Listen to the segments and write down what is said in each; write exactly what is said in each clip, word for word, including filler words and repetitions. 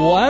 文。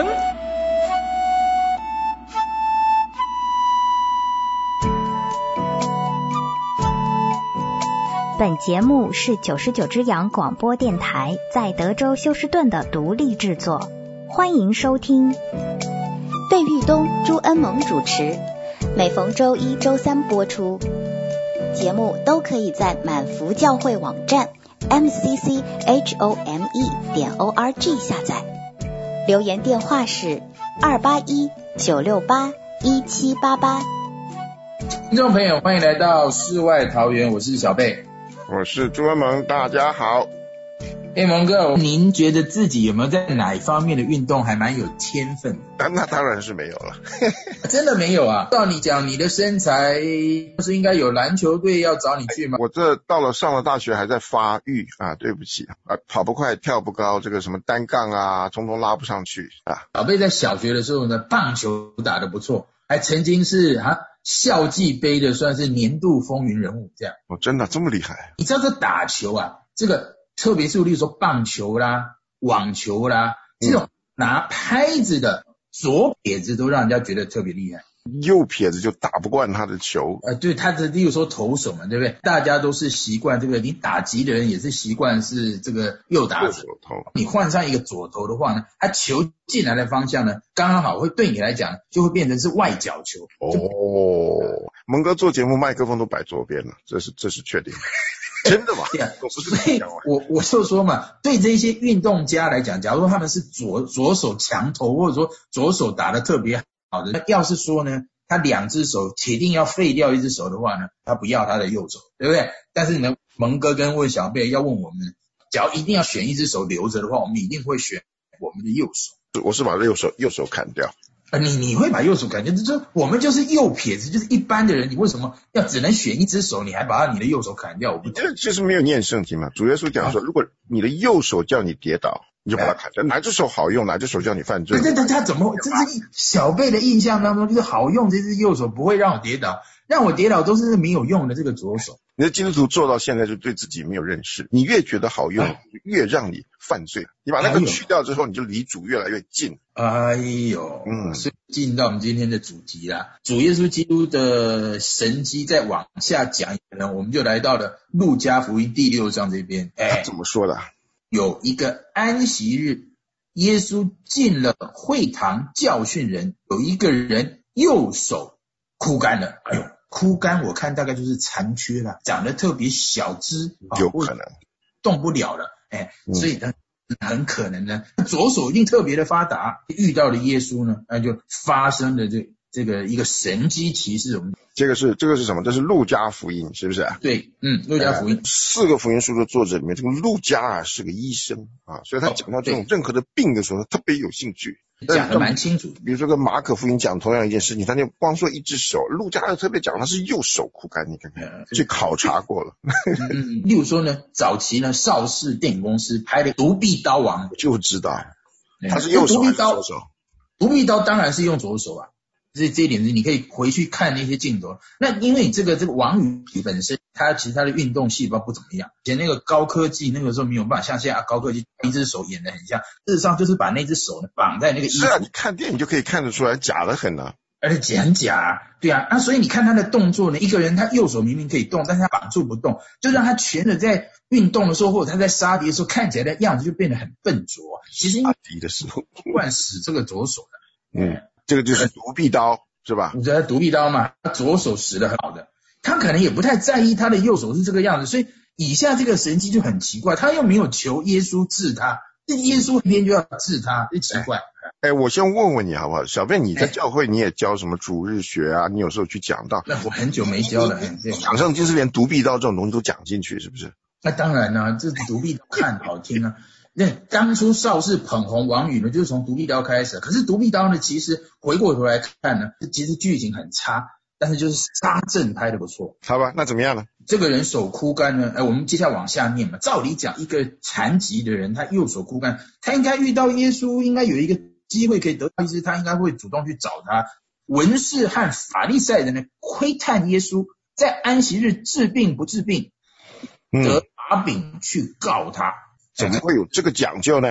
本节目是九十九只羊广播电台在德州休斯顿的独立制作，欢迎收听。 费玉东、朱恩萌主持，每逢周一、周三播出。节目都可以在满福教会网站 m c c h o m e 点 o r g 下载。留言电话是二八一九六八一七八八。 听众朋友，欢迎来到世外桃源，我是小贝。 我是朱文萌，大家好。 哎，蒙哥，您觉得自己有没有在哪一方面的运动还蛮有天分的？ 啊、那当然是没有了。 真的没有啊？照你讲，你的身材不是应该有篮球队要找你去吗？ 我这到了上了大学还在发育啊，对不起啊，跑不快，跳不高，这个什么单杠啊，通通拉不上去啊。 小贝在小学的时候呢，棒球打得不错，还曾经是啊校际杯的算是年度风云人物这样。 哦，真的这么厉害？ 你知道这打球啊，这个特别是例如说棒球啦、网球啦，这种拿拍子的左撇子都让人家觉得特别厉害。 右撇子就打不惯他的球。 呃，对，他的例如说投手嘛，对不对？大家都是习惯这个，你打击的人也是习惯是这个右打者。 右手投。 你换上一个左投的话呢，他球进来的方向呢，刚刚好会对你来讲就会变成是外角球。 哦，蒙哥做节目麦克风都摆左边了，这是这是确定。真的吗？ 对啊，所以我我就说嘛，对这些运动家来讲，假如说他们是左左手强投，或者说左手打得特别好的，要是说呢，他两只手铁定要废掉一只手的话呢，他不要他的右手，对不对？但是呢，蒙哥跟问小贝要问我们，假如一定要选一只手留着的话，我们一定会选我们的右手。 我是把右手右手砍掉。 啊，你你会把右手砍掉？就是我们就是右撇子，就是一般的人，你为什么要只能选一只手，你还把你的右手砍掉？我不你这就是没有念圣经嘛。主耶稣讲说，如果你的右手叫你跌倒，你就把它砍掉。哪只手好用，哪只手叫你犯罪？ 对对，他怎么？这是小贝的印象当中，就是好用这只右手不会让我跌倒，让我跌倒都是没有用的这个左手。 你的基督徒做到现在就对自己没有认识，你越觉得好用，啊、越让你犯罪。你把那个去掉之后，你就离主越来越近。 哎呦，嗯，所以进到我们今天的主题啦，主耶稣基督的神迹再往下讲呢，我们就来到了路加福音第六章这边。哎， 怎么说的？ 有一个安息日，耶稣进了会堂教训人，有一个人右手枯干了。哎呦，枯干我看大概就是残缺了，长得特别小只， 有可能动不了了。哎，所以呢。很可能呢，左手一定特别的发达，遇到了耶稣呢，那就发生了这这个一个神迹奇事。我们这个是这个是什么？这是路加福音，是不是？ 对，嗯，路加福音、 呃、四个福音书的作者里面，这个路加啊是个医生啊，所以他讲到这种任何的病的时候，他特别有兴趣。 讲得蛮清楚， 比如说跟马可福音讲同样一件事情，他就光说一只手，路加特别讲他是右手枯干，你看看，去考察过了。 嗯，例如说呢，早期呢，邵氏电影公司拍的《独臂刀王》， 我就知道他是右手还是左手？ 独臂刀当然是用左手啊，这这一点是你可以回去看那些镜头。那因为你这个这个王宇本身，他其实他的运动细胞不怎么样，以前那个高科技那个时候没有办法像现在高科技一只手演得很像，事实上就是把那只手呢绑在那个衣服。 是啊，你看电影就可以看得出来，假得很啊。 而且很假、啊，对啊，那所以你看他的动作呢，一个人他右手明明可以动，但是他绑住不动，就让他全的在运动的时候，或者他在杀敌的时候，看起来的样子就变得很笨拙。其实因为杀敌的时候惯使这个左手的， 嗯，这个就是独臂刀是吧？ 你知道独臂刀嘛，他左手使得很好的，他可能也不太在意他的右手是这个样子，所以以下这个神迹就很奇怪，他又没有求耶稣治他，这耶稣一边就要治他，就奇怪。 哎，我先问问你好不好？小贝，你在教会你也教什么主日学啊？你有时候去讲到。 那我很久没教了。 讲圣经是连独臂刀这种东西都讲进去，是不是？ 那当然啦、啊，这独臂刀看好听啊。那当初邵氏捧红王宇呢，就是从独臂刀开始。可是独臂刀呢，其实回过头来看呢，其实剧情很差，但是就是杀阵拍得不错。 好吧，那怎么样呢？这个人手枯干呢，哎，我们接下来往下念嘛。照理讲，一个残疾的人，他右手枯干，他应该遇到耶稣，应该有一个机会可以得到医治，他应该会主动去找他。文士和法利赛人呢，窥探耶稣在安息日治病不治病，得把柄去告他。 怎么会有这个讲究呢？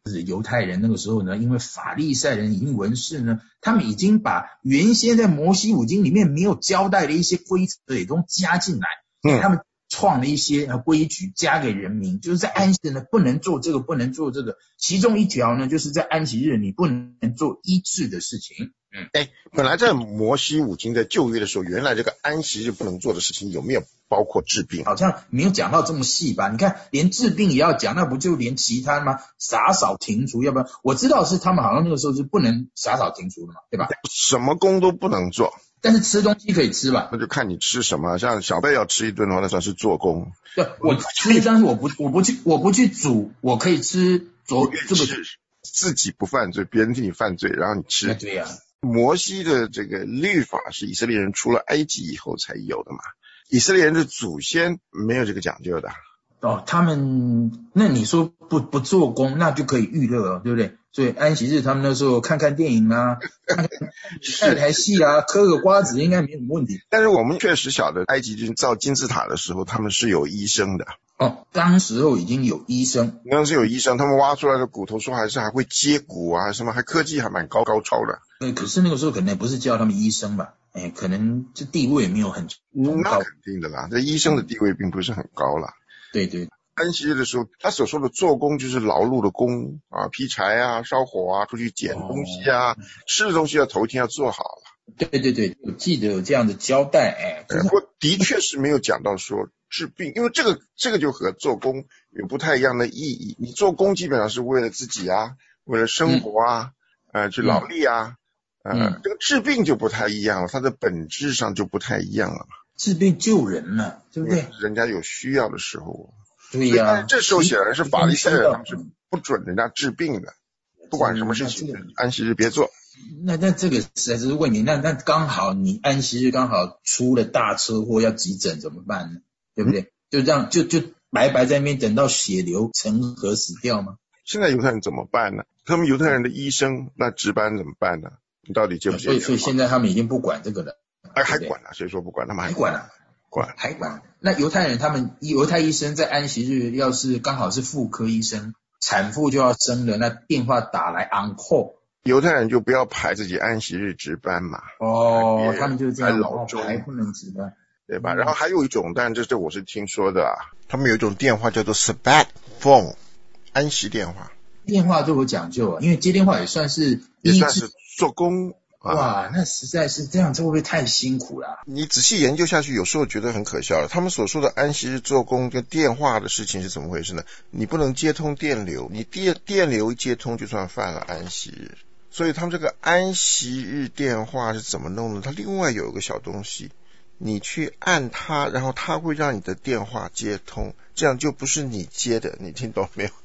犹太人那个时候呢，因为法利赛人已经文士呢，他们已经把原先在摩西五经里面没有交代的一些规则也都加进来，嗯，他们创了一些规矩加给人民，就是在安息日呢不能做这个不能做这个，其中一条呢就是在安息日你不能做医治的事情。 嗯，哎，本来在摩西五经在旧约的时候，原来这个安息日不能做的事情有没有包括治病？ 好像没有讲到这么细吧？你看连治病也要讲，那不就连其他吗？洒扫庭除，要不然我知道是他们好像那个时候是不能洒扫庭除的嘛，对吧？ 什么工都不能做。 但是吃东西可以吃吧？ 那就看你吃什么，像小贝要吃一顿的话，那算是做工。 对，我吃，但是我不，我不去，我不去煮，我可以吃。做这个自己不犯罪，别人替你犯罪，然后你吃。 对呀、啊。 摩西的这个律法是以色列人出了埃及以后才有的嘛，以色列人的祖先没有这个讲究的。 哦，他们那你说不不做工，那就可以娱乐了，对不对？所以安息日他们那时候看看电影啊，看看台戏啊，嗑个瓜子应该没什么问题。 但是我们确实晓得，埃及人造金字塔的时候，他们是有医生的。 哦，当时候已经有医生， 当时有医生，他们挖出来的骨头说还是还会接骨啊，什么还科技还蛮高高超的。 对，可是那个时候可能不是叫他们医生吧？哎，可能这地位没有很高。 那肯定的啦，这医生的地位并不是很高啦。 对对。 安息日的时候，他所说的做工就是劳碌的工啊，劈柴啊，烧火啊，出去捡东西啊，哦、吃的东西要头一天要做好了。 对对对，我记得有这样的交代，哎， 不过的确是没有讲到说治病，因为这个这个就和做工有不太一样的意义。你做工基本上是为了自己啊，为了生活啊，嗯、呃，去劳力啊，嗯、呃，这个治病就不太一样了，它的本质上就不太一样了嘛。 治病救人嘛，对不对？ 人家有需要的时候。 对呀、 啊，这时候显然是法利赛人他们是不准人家治病的，不管什么事情，安息日别做。 那那这个实在是问题，那那刚好你安息日刚好出了大车祸要急诊怎么办呢？对不对？嗯、就这样就就白白在那边等到血流成河死掉吗？ 现在犹太人怎么办呢？他们犹太人的医生那值班怎么办呢？你到底接不接？ 所以所以现在他们已经不管这个了。 哎，还管了？谁说不管？他们还管了。 管还管？那犹太人他们犹太医生在安息日要是刚好是妇科医生，产妇就要生了，那电话打来 on call， 犹太人就不要排自己安息日值班嘛。 哦，他们就这样老中还不能值班， 对吧？然后还有一种，但这这我是听说的啊，他们有一种电话叫做 Sabbath phone， 安息电话。 电话都有讲究啊，因为接电话也算是也算是做工。 哇，那实在是这样，这会不会太辛苦了、啊？ 你仔细研究下去，有时候觉得很可笑了。他们所说的安息日做工跟电话的事情是怎么回事呢？你不能接通电流，你电电流一接通就算犯了安息日。所以他们这个安息日电话是怎么弄呢？它另外有一个小东西，你去按它，然后它会让你的电话接通，这样就不是你接的，你听懂没有？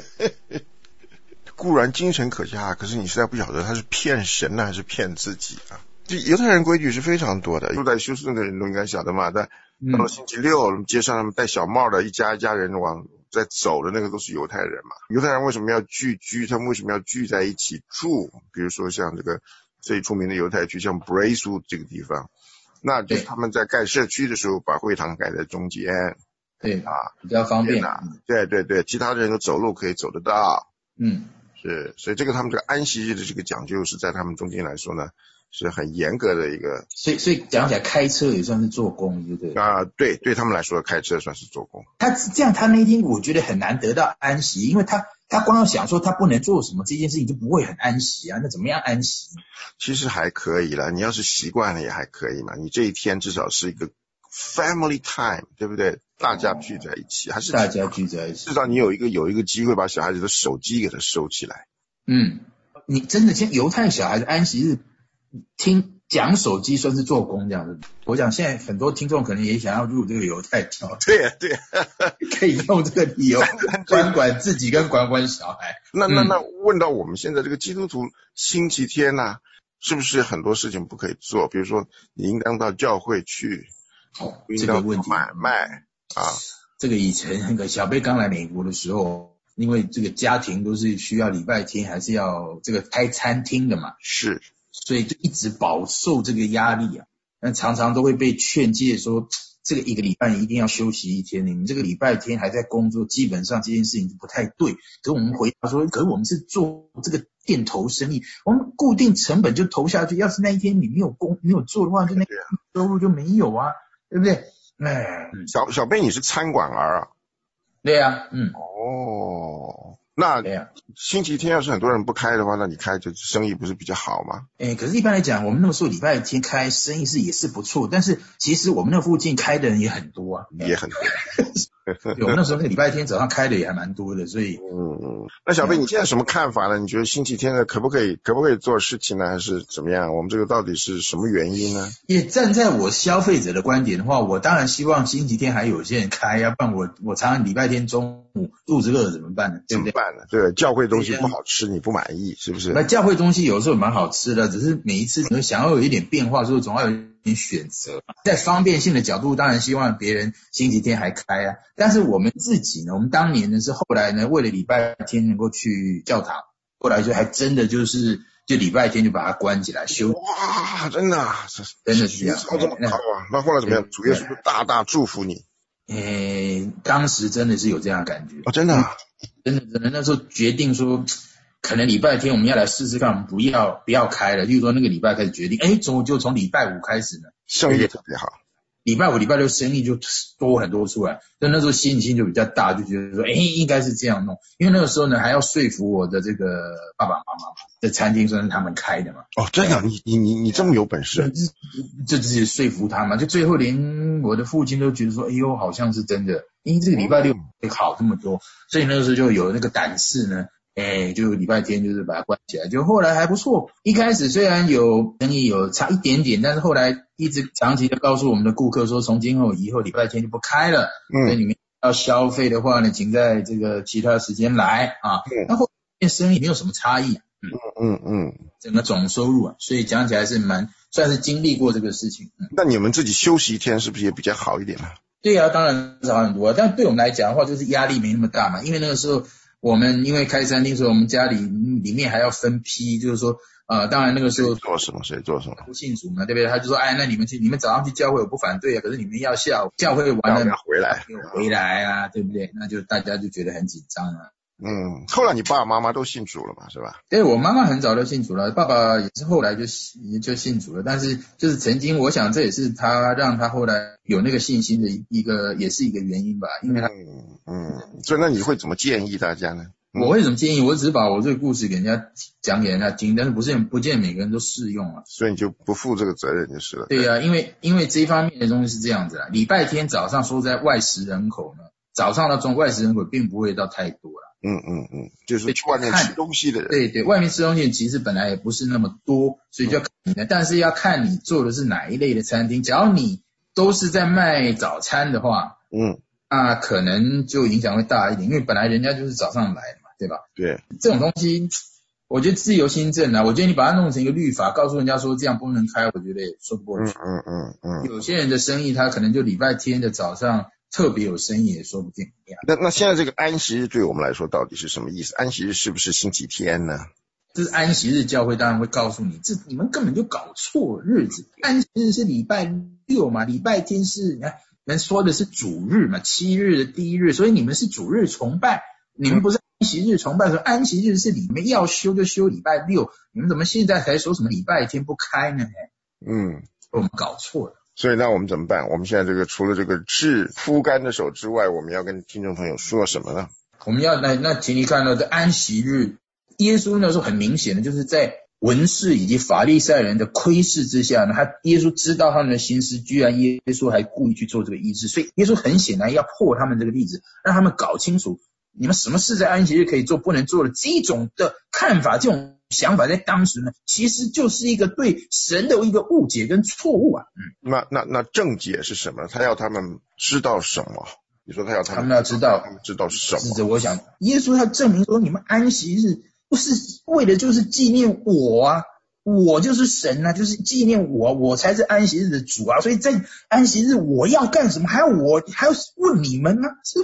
固然精神可嘉，可是你实在不晓得他是骗神呢还是骗自己啊。这犹太人规矩是非常多的，住在休斯顿的人都应该晓得嘛。在到了星期六，街上他们戴小帽的一家一家人往在走的那个都是犹太人嘛。犹太人为什么要聚居？他们为什么要聚在一起住？比如说像这个最出名的犹太区，像 Bracewood 这个地方，那就是他们在盖社区的时候把会堂盖在中间， 对啊，比较方便啊。对对对，其他的人都走路可以走得到。 嗯。 是，所以这个他们这个安息日的这个讲究是在他们中间来说呢，是很严格的一个。 所以，所以讲起来开车也算是做工，对不对？ 啊、呃，对，对他们来说开车算是做工。 他这样，他那天我觉得很难得到安息，因为他他光要想说他不能做什么这件事情就不会很安息啊，那怎么样安息？ 其实还可以啦，你要是习惯了也还可以嘛。你这一天至少是一个 family time， 对不对？大家聚在一起，还是大家聚在一起， 至少你有一个有一个机会把小孩子的手机给他收起来。 嗯，你真的像犹太小孩子安息日听讲手机算是做工这样子。我想现在很多听众可能也想要入这个犹太教， 对啊对啊， 可以用这个理由管管自己跟管管小孩。 那那那问到我们现在这个基督徒星期天啊，是不是很多事情不可以做？比如说你应当到教会去， 哦，这个问题买卖。啊， 这个以前那个小贝刚来美国的时候，因为这个家庭都是需要礼拜天还是要这个开餐厅的嘛， 是， 所以就一直饱受这个压力啊。那常常都会被劝诫说， 这个一个礼拜一定要休息一天，你们这个礼拜天还在工作，基本上这件事情就不太对。可是我们回答说，可是我们是做这个店头生意，我们固定成本就投下去，要是那一天你没有工没有做的话，就那个收入就没有啊，对不对？哎， 小小贝你是餐馆儿啊？ 对啊，嗯。 哦，那对啊， 星期天要是很多人不开的话，那你开就生意不是比较好吗？ 诶，可是一般来讲，我们那个时候礼拜天开生意是也是不错，但是其实我们那附近开的人也很多啊， 也很多。 对，我们那时候那个礼拜天早上开的也还蛮多的，所以嗯嗯。那小贝你现在什么看法呢？你觉得星期天的可不可以可不可以做事情呢？还是怎么样？我们这个到底是什么原因呢？ 也站在我消费者的观点的话，我当然希望星期天还有些人开，要不然我我常常礼拜天中午肚子饿怎么办呢？对不对？ 怎么办呢？对，教会东西不好吃，你不满意是不是？ 那教会东西有时候蛮好吃的，只是每一次你想要有一点变化，所以总要有一点选择。在方便性的角度，当然希望别人星期天还开啊。但是我们自己呢，我们当年呢是后来呢，为了礼拜天能够去教堂，后来就还真的就是就礼拜天就把它关起来休。 哇，真的啊， 真的是这样。 这么高啊！那后来怎么样？主耶稣就大大祝福你。 诶，当时真的是有这样的感觉。 哦，真的、啊， 真的真的，那时候决定说，可能礼拜天我们要来试试看，我们不要不要开了。例如说那个礼拜开始决定，诶，从就从礼拜五开始呢， 生意特别好。 礼拜五、礼拜六生意就多很多出来，所以那时候信心就比较大，就觉得说，诶，应该是这样弄。因为那个时候呢，还要说服我的这个爸爸妈妈，这餐厅算是他们开的嘛。 哦，真的，你你你你这么有本事， 就自己说服他嘛。就最后连我的父亲都觉得说，哎呦，好像是真的，因为这个礼拜六会好这么多，所以那个时候就有那个胆识呢。哎，就礼拜天就是把它关起来，就后来还不错。一开始虽然有生意有差一点点，但是后来一直长期的告诉我们的顾客说，从今后以后礼拜天就不开了。嗯，所以你们要消费的话呢，请在这个其他时间来啊。嗯，那后面生意没有什么差异。嗯嗯嗯，整个总收入啊，所以讲起来是蛮算是经历过这个事情。嗯， 那你们自己休息一天是不是也比较好一点呢？ 对啊，当然是好很多，但对我们来讲的话，就是压力没那么大嘛，因为那个时候。我们因为开餐厅，所以我们家里里面还要分批，就是说，呃，当然那个时候做什么谁做什么， 不信主嘛，对不对？他就说，哎，那你们去，你们早上去教会，我不反对啊，可是你们要下午教会完了要回来， 回来啊，对不对？那就大家就觉得很紧张啊。 嗯，后来你爸爸妈妈都信主了嘛，是吧？ 对，我妈妈很早就信主了，爸爸也是后来就就信主了，但是就是曾经，我想这也是他让他后来有那个信心的一个，也是一个原因吧，因为他嗯嗯，所以那你会怎么建议大家呢？ 我会怎么建议？我只是把我这个故事给人家讲给人家听，但是不是不见每个人都适用啊， 所以你就不负这个责任就是了。 对啊，因为因为这一方面的东西是这样子啊，礼拜天早上说在外食人口呢，早上到中外食人口并不会到太多了。 嗯嗯嗯，就是去外面吃东西的人。 对对，外面吃东西其实本来也不是那么多，所以就要看你的，但是要看你做的是哪一类的餐厅。假如你都是在卖早餐的话，嗯，那可能就影响会大一点，因为本来人家就是早上来嘛，对吧？ 对， 这种东西我觉得自由心证啊，我觉得你把它弄成一个律法，告诉人家说这样不能开，我觉得也说不过去。嗯嗯嗯嗯，有些人的生意他可能就礼拜天的早上特别有生意也说不定。 那那现在这个安息日对我们来说到底是什么意思？安息日是不是星期天呢？ 这是安息日，教会当然会告诉你，这你们根本就搞错日子。安息日是礼拜六嘛，礼拜天是你看人说的是主日嘛，七日的第一日，所以你们是主日崇拜，你们不是安息日崇拜。说安息日是你们要休就休礼拜六，你们怎么现在才说什么礼拜天不开呢？嗯，我们搞错了。 所以那我们怎么办？我们现在这个除了这个治枯干的手之外，我们要跟听众朋友说什么呢？ 我们要那那请你看到这安息日，耶稣那时候很明显的就是在文士以及法利赛人的窥视之下呢，他耶稣知道他们的心思，居然耶稣还故意去做这个医治，所以耶稣很显然要破他们这个例子，让他们搞清楚你们什么事在安息日可以做，不能做的这种的看法，这种想法在当时呢，其实就是一个对神的一个误解跟错误啊。 嗯，那那那正解是什么？他要他们知道什么？你说他要他们他们要知道， 他们知道什么？ 是的，我想耶稣他证明说，你们安息日不是为的就是纪念我啊，我就是神啊，就是纪念我，我才是安息日的主啊，所以在安息日我要干什么，还要我还要问你们吗？是不是？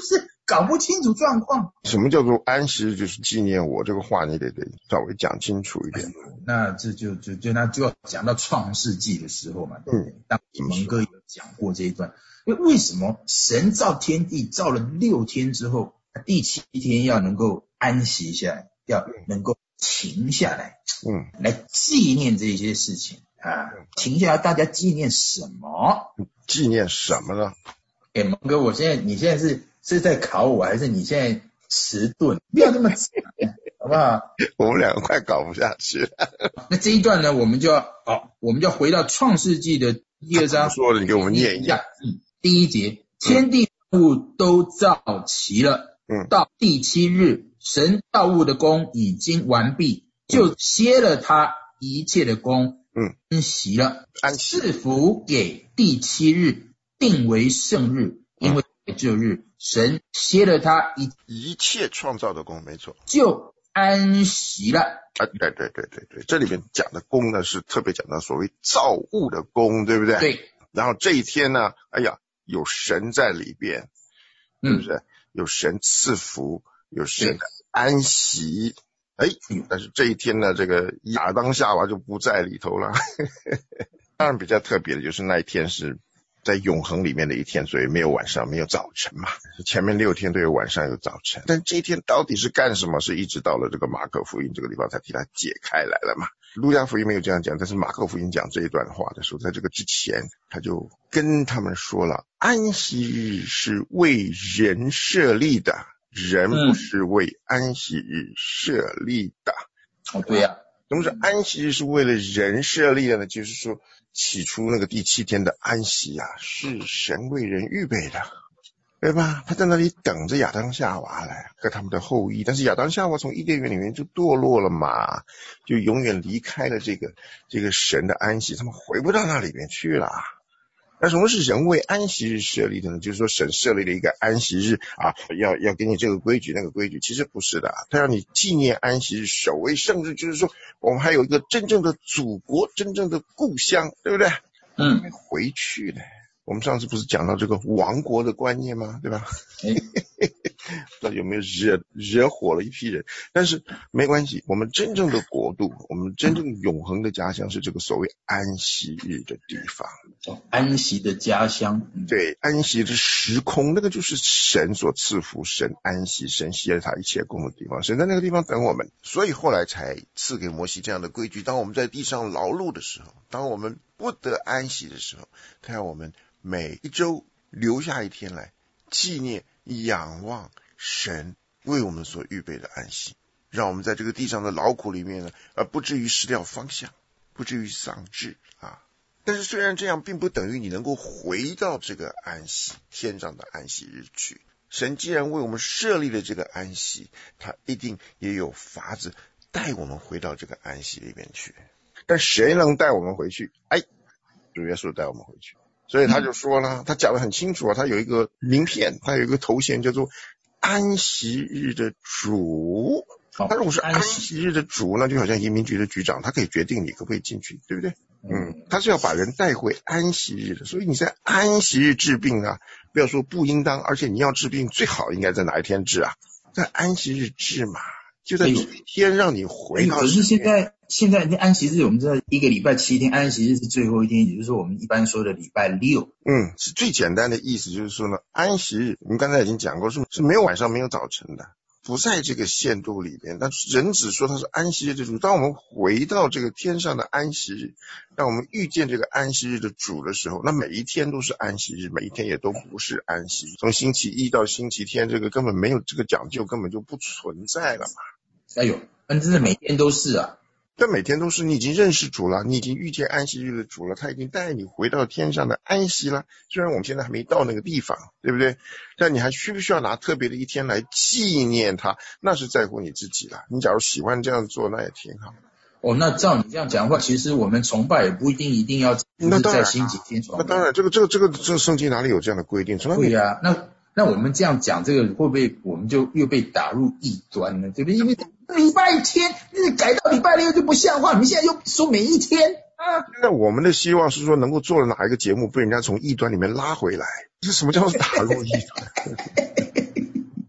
搞不清楚状况。 什么叫做安息日就是纪念我？这个话你得得稍微讲清楚一点。 那这就就就那就要讲到创世纪的时候嘛，对不对？当蒙哥有讲过这一段，因为为什么神造天地造了六天之后，第七天要能够安息下来，要能够停下来，嗯，来纪念这些事情啊，停下来，大家纪念什么？ 纪念什么呢？ 哎，蒙哥，我现在你现在是是在考我，还是你现在迟钝？不要那么迟，好不好？ 我们两个快搞不下去了。 那这一段呢，我们就要哦，我们就要回到创世纪的第二章。 说了，你给我们念一下。 嗯，第一节，天地万物都造齐了。嗯，到第七日，神造物的工已经完毕，就歇了他一切的工，嗯，安息了，赐福给第七日，定为圣日，因为这日神歇了他一一切创造的工，没错， 就安息了。 啊，对对对对对，这里面讲的工呢，是特别讲到所谓造物的工，对不对？ 对。然后这一天呢，哎呀，有神在里边，是不是？嗯，有神赐福，有神的安息。哎，但是这一天呢，这个亚当夏娃就不在里头了。当然比较特别的就是那一天是在永恒里面的一天，所以没有晚上，没有早晨嘛。前面六天都有晚上有早晨，但这一天到底是干什么？是一直到了这个马可福音这个地方才替他解开来了嘛。路加福音没有这样讲，但是马可福音讲这一段话的时候，在这个之前他就跟他们说了，安息日是为人设立的，人不是为安息日设立的。 嗯、哦，对呀、啊。 什么是安息日是为了人设立的呢？就是说起初那个第七天的安息啊，是神为人预备的，对吧？他在那里等着亚当夏娃来和他们的后裔，但是亚当夏娃从伊甸园里面就堕落了嘛，就永远离开了这个这个神的安息，他们回不到那里面去了。那什么是人为安息日设立的呢？就是说神设立了一个安息日啊，要要给你这个规矩那个规矩，其实不是的，他让你纪念安息日，守为圣日，就是说我们还有一个真正的祖国，真正的故乡，对不对？嗯，回去呢。我们上次不是讲到这个亡国的观念吗？对吧？不知道有没有惹惹火了一批人，但是没关系，我们真正的国度，我们真正永恒的家乡是这个所谓安息日的地方。 安息的家乡， 对，安息的时空，那个就是神所赐福，神安息，神歇了他一切工的地方，神在那个地方等我们，所以后来才赐给摩西这样的规矩。当我们在地上劳碌的时候，当我们不得安息的时候，他要我们每一周留下一天来纪念仰望神为我们所预备的安息，让我们在这个地上的劳苦里面呢，而不至于失掉方向，不至于丧志啊。但是虽然这样，并不等于你能够回到这个安息天上的安息日去。神既然为我们设立了这个安息，他一定也有法子带我们回到这个安息里面去。但谁能带我们回去？哎，主耶稣带我们回去。所以他就说了，他讲得很清楚啊，他有一个名片，他有一个头衔叫做安息日的主。他如果是安息日的主，那就好像移民局的局长，他可以决定你可不可以进去，对不对？嗯，他是要把人带回安息日的。所以你在安息日治病啊，不要说不应当，而且你要治病最好应该在哪一天治啊？在安息日治嘛，就在这一天让你回到。 可是现在现在安息日，我们知道一个礼拜七天，安息日是最后一天，也就是说我们一般说的礼拜六。 嗯，是最简单的意思，就是说呢，安息日我们刚才已经讲过，是是没有晚上没有早晨的，不在这个限度里面。但人只说它是安息日的主，当我们回到这个天上的安息日，让我们遇见这个安息日的主的时候，那每一天都是安息日，每一天也都不是安息。从星期一到星期天，这个根本没有这个讲究，根本就不存在了嘛。 哎呦，但真的每天都是啊。 但每天都是，你已经认识主了，你已经遇见安息日的主了，他已经带你回到天上的安息了。虽然我们现在还没到那个地方，对不对？但你还需不需要拿特别的一天来纪念他？那是在乎你自己了。你假如喜欢这样做，那也挺好。 哦，那照你这样讲的话，其实我们崇拜也不一定一定要就是在星期天崇拜。 那当然，这个这个这个这个圣经哪里有这样的规定？ 对呀、啊，那那我们这样讲，这个会不会我们就又被打入异端呢？对不对？因为礼拜天改到礼拜六就不像话，你现在又说每一天啊。 那我们的希望是说能够做了哪一个节目被人家从异端里面拉回来，这什么叫做打入异端？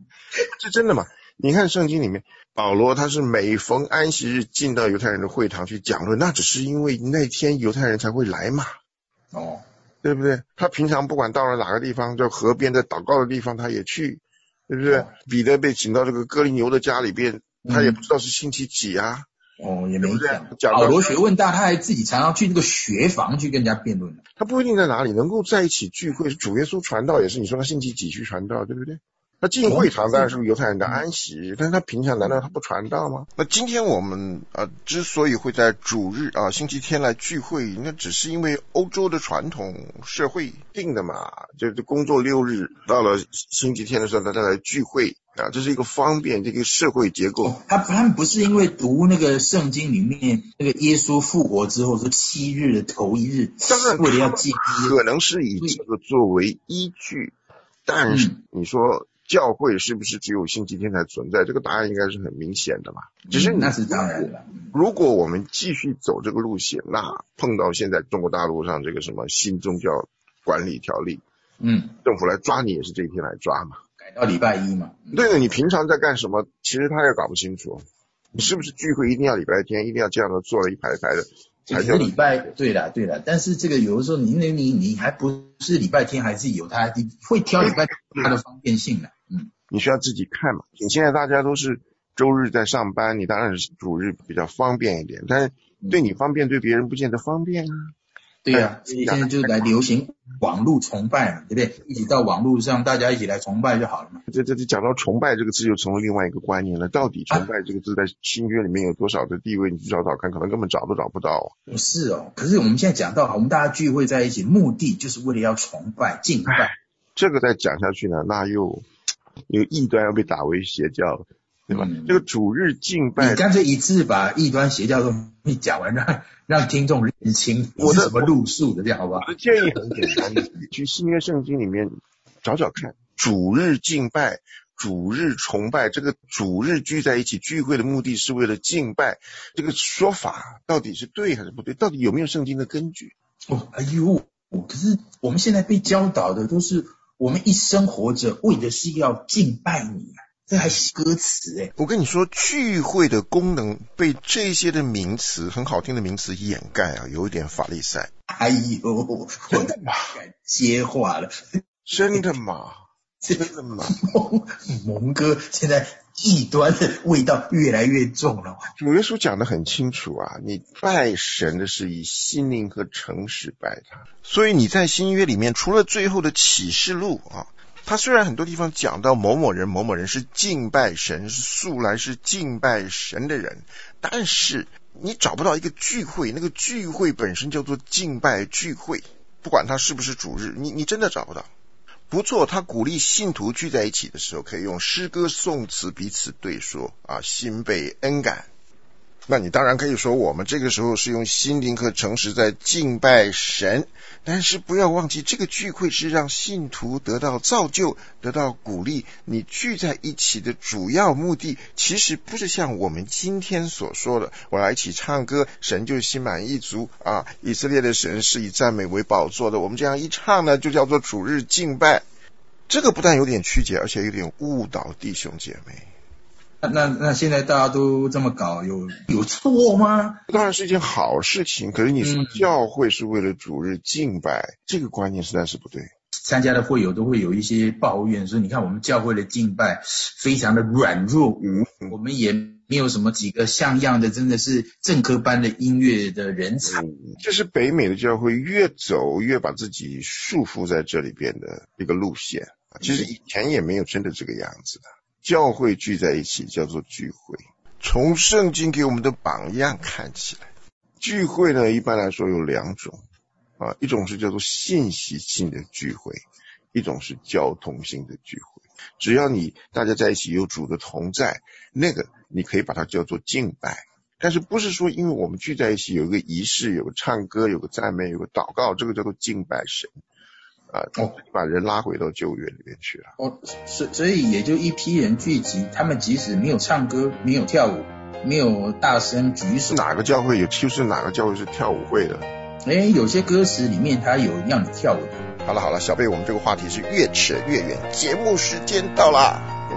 是真的嘛？你看圣经里面，保罗他是每逢安息日进到犹太人的会堂去讲论，那只是因为那天犹太人才会来嘛。 哦， 对不对？他平常不管到了哪个地方，在河边在祷告的地方他也去，对不对？哦、彼得被请到这个哥林牛的家里边，他也不知道是星期几啊。 哦，也没讲。保罗学问大，他还自己常常去那个学房去跟人家辩论。 他不一定在哪里能够在一起聚会，主耶稣传道也是，你说他星期几去传道，对不对？他进会堂当然是犹太人的安息日，但是他平常难道他不传道吗？那今天我们呃之所以会在主日啊星期天来聚会，那只是因为欧洲的传统社会定的嘛，就是工作六日，到了星期天的时候大家来聚会啊，这是一个方便这个社会结构。 哦、他他们不是因为读那个圣经里面那个耶稣复活之后说七日的头一日， 当然为了要记， 可能是以这个作为依据，但是你说。教会是不是只有星期天才存在？这个答案应该是很明显的嘛。只是、 嗯、那是当然的。 如果我们继续走这个路线，那碰到现在中国大陆上这个什么新宗教管理条例， 嗯， 政府来抓你也是这一天来抓嘛， 改到礼拜一嘛。 对的，你平常在干什么？其实他也搞不清楚，你是不是聚会一定要礼拜天，一定要这样的做了一排一排的。 才叫礼拜，对啦对啦，但是这个有的时候你你你你还不是礼拜天，还是有它，你会挑礼拜天它的方便性的，嗯， 你需要自己看嘛。你现在大家都是周日在上班，你当然是主日比较方便一点，但是对你方便，对别人不见得方便啊。 对呀、啊，所以现在就来流行网络崇拜嘛，对不对？一起到网络上，大家一起来崇拜就好了嘛。 这这这讲到崇拜这个字，就成为另外一个观念了。到底崇拜这个字在新约里面有多少的地位？你去找找看，可能根本找都找不到。 不是哦，可是我们现在讲到，我们大家聚会在一起，目的就是为了要崇拜、敬拜。 这个再讲下去呢，那又有异端要被打为邪教了。对吧、嗯？这个主日敬拜， 你干脆一次把异端邪教都你讲完，让让听众认清我是什么路数的，这样好不好？ 我的建议很简单，去新约圣经里面找找看，主日敬拜、主日崇拜，这个主日聚在一起聚会的目的是为了敬拜，这个说法到底是对还是不对？到底有没有圣经的根据？ 哦，哎呦，可是我们现在被教导的都是我们一生活着为的是要敬拜你啊。这还是歌词诶， 我跟你说，聚会的功能被这些的名词，很好听的名词掩盖啊，有一点法利赛。 哎呦，真的吗？接话了， 真的吗？真的吗？ 蒙蒙哥现在异端的味道越来越重了。 主耶稣讲得很清楚啊，你拜神的是以心灵和诚实拜他。所以你在新约里面，除了最后的启示录啊。他虽然很多地方讲到某某人某某人是敬拜神，是素来是敬拜神的人，但是你找不到一个聚会，那个聚会本身叫做敬拜聚会，不管它是不是主日，你你真的找不到。不错，他鼓励信徒聚在一起的时候，可以用诗歌颂词彼此对说啊，心被恩感。那你当然可以说我们这个时候是用心灵和诚实在敬拜神，但是不要忘记这个聚会是让信徒得到造就，得到鼓励。你聚在一起的主要目的其实不是像我们今天所说的我来一起唱歌，神就心满意足啊！以色列的神是以赞美为宝座的，我们这样一唱呢，就叫做主日敬拜。这个不但有点曲解，而且有点误导弟兄姐妹。 那那现在大家都这么搞，有有错吗？ 当然是一件好事情，可是你说教会是为了主日敬拜、嗯、这个观念实在是不对。 参加的会友都会有一些抱怨说，你看我们教会的敬拜非常的软弱，嗯嗯、我们也没有什么几个像样的真的是正科班的音乐的人才、嗯、 这是北美的教会越走越把自己束缚在这里边的一个路线，其实以前也没有真的这个样子的。教会聚在一起叫做聚会，从圣经给我们的榜样看起来，聚会呢一般来说有两种啊，一种是叫做信息性的聚会，一种是交通性的聚会。只要你大家在一起有主的同在，那个你可以把它叫做敬拜，但是不是说因为我们聚在一起有一个仪式，有个唱歌，有个赞美，有个祷告，这个叫做敬拜神啊，哦，把人拉回到旧约里面去了。 哦，所所以也就一批人聚集，他们即使没有唱歌，没有跳舞，没有大声举手， 哪个教会有？就是哪个教会是跳舞会的？ 哎，有些歌词里面它有让你跳舞的。 好了好了，小贝，我们这个话题是越扯越远，节目时间到了。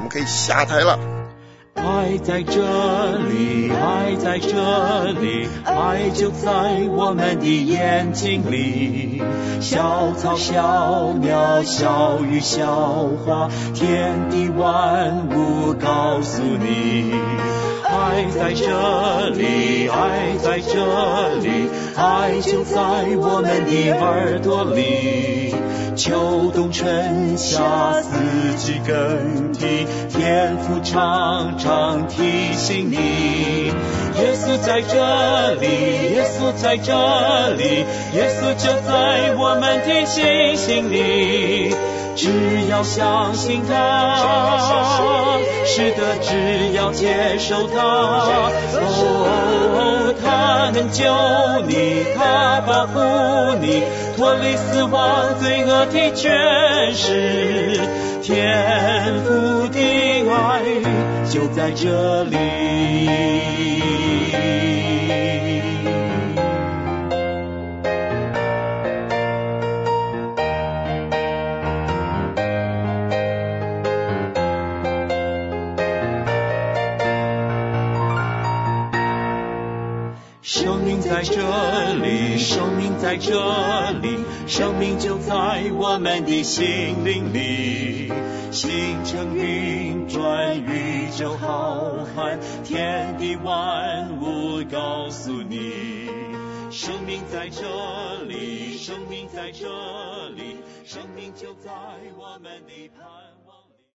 们可以下台了。 爱在这里，爱在这里，爱就在我们的眼睛里。小草小鸟小鱼小花，天地万物告诉你。爱在这里，爱在这里，爱就在我们的耳朵里。秋冬春夏四季更替，天父常常提醒你。耶稣在这里，耶稣在这里，耶稣就在我们的心心里。只要相信他，是的，只要接受他，哦，他能救你，他保护你，脱离死亡罪恶的权势。天父的爱就在这里。生命在这里，生命在这里，生命就在我们的心灵里。星辰运转，宇宙浩瀚，天地万物告诉你。生命在这里，生命在这里，生命就在我们的盼望。